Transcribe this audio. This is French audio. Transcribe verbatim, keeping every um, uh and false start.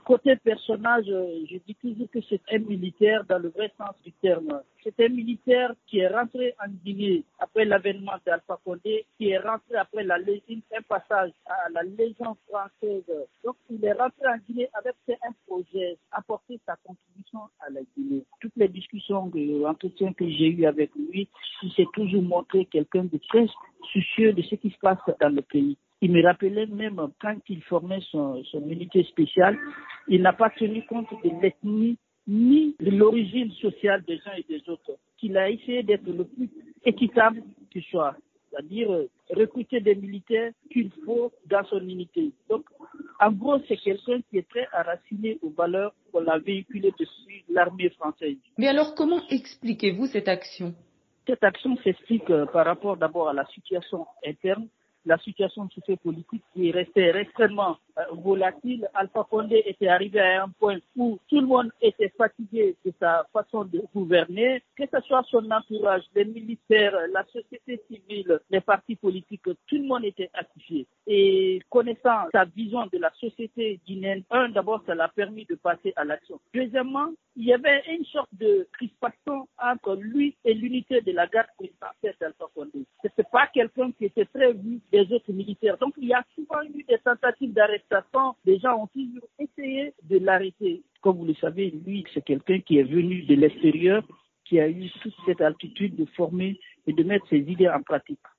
Côté personnage, je dis toujours que c'est un militaire dans le vrai sens du terme. C'est un militaire qui est rentré en Guinée après l'avènement d'Alpha Condé, qui est rentré après la Légion, un passage à la Légion française. Donc il est rentré en Guinée avec un projet, apporter sa contribution à la Guinée. Toutes les discussions, l'entretien que j'ai eu avec lui, il s'est toujours montré quelqu'un de très soucieux de ce qui se passe dans le pays. Il me rappelait même quand il formait son, son unité spéciale, il n'a pas tenu compte de l'ethnie ni de l'origine sociale des uns et des autres. Qu'il a essayé d'être le plus équitable qu'il soit, c'est-à-dire euh, recruter des militaires qu'il faut dans son unité. Donc, en gros, c'est quelqu'un qui est très enraciné aux valeurs qu'on a véhiculées depuis l'armée française. Mais alors, comment expliquez-vous cette action? Cette action s'explique euh, par rapport d'abord à la situation interne, la situation sociopolitique qui restait extrêmement euh, volatile. Alpha Condé était arrivé à un point où tout le monde était fatigué de sa façon de gouverner, que ce soit son entourage, les militaires, la société civile, les partis politiques, tout le monde était activé. Et connaissant sa vision de la société guinéenne, un, d'abord, ça l'a permis de passer à l'action. Deuxièmement, il y avait une sorte de crispation entre lui et l'unité de la garde présidentielle d'Alpha Condé. Ce n'était pas quelqu'un qui était très vu des autres militaires. Donc, il y a souvent eu des tentatives d'arrestation. Les gens ont toujours essayé de l'arrêter. Comme vous le savez, lui, c'est quelqu'un qui est venu de l'extérieur, qui a eu toute cette altitude de former et de mettre ses idées en pratique.